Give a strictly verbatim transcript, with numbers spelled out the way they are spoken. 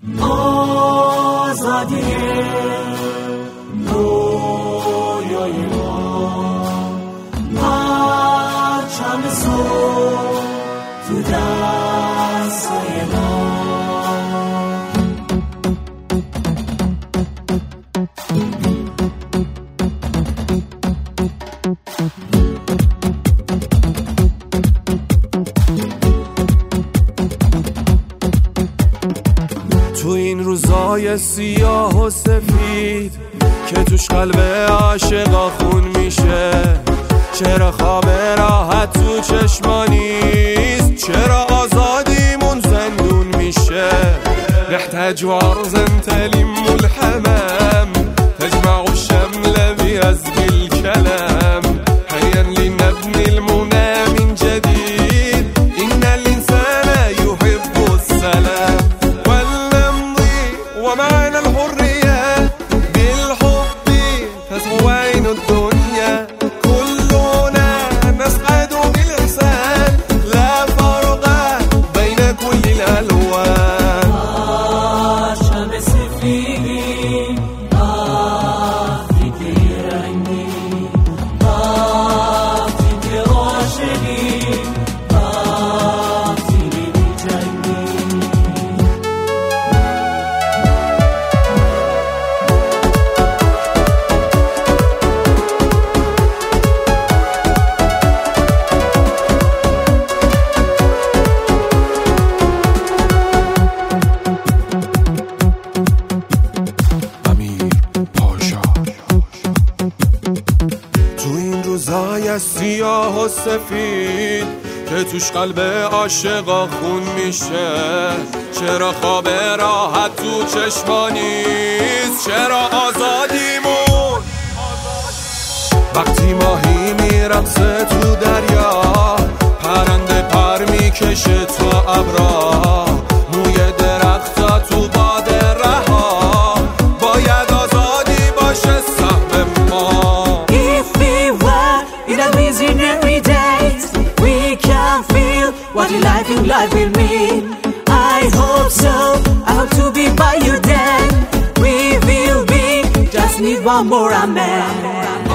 آزادی رویای ما، پرچم صبح تو دستای ما. تو این روزای سیاه و سفید که توش قلب عاشقا خون میشه، چرا خواب راحت تو چشما نیست؟ چرا آزادیمون زندون میشه؟ نحتاج أرض تلم الحمام تجمع الشمل بأزق الكلام، هيا لنبني المنى من جديد، إن الإنسان يحب السلام، ولنمضي ومعنا الحرية بالحب تسمو عين الدنيا، كلنا نسعد بالإحسان لا فرق بين كل الألوان. روزای سیاه و سفید که توش قلب عاشقا خون میشه، چرا خواب راحت تو چشما نیست؟ چرا آزادیمون وقتی ماهی میرقصه تو دریا، پرنده پر میکشه تا ابرا، موی درختا تو باد رها، باید آزادی باشه سهم ما. Every days we can feel what your life in life will mean. I hope so, I hope to be by you then. We will be, just need one more amen.